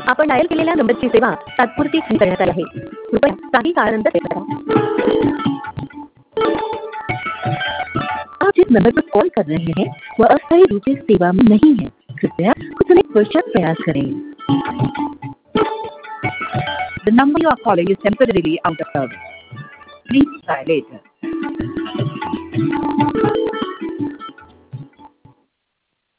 आपण डायल केलेल्या नंबरची सेवा तात्पुरती खंडित करण्यात आली आहे. कृपया काही काळानंतर प्रयत्न करा. आप जिस नंबर पर कॉल कर रहे हैं वह अस्थायी रूप से सेवा में नहीं है. कृपया कुछ समय पश्चात प्रयास करें. The number you are calling is temporarily out of service. Please try later.